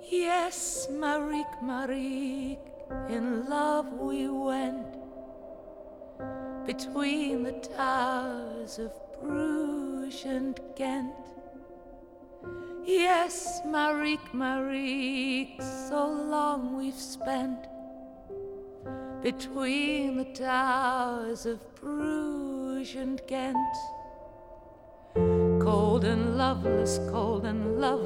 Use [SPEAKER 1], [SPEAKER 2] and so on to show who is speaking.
[SPEAKER 1] Yes, Marique, Marique, in love we went between the towers of Bruges and Ghent. Yes, Marique, Marique, so long we've spent between the towers of Bruges and Ghent. Cold and loveless,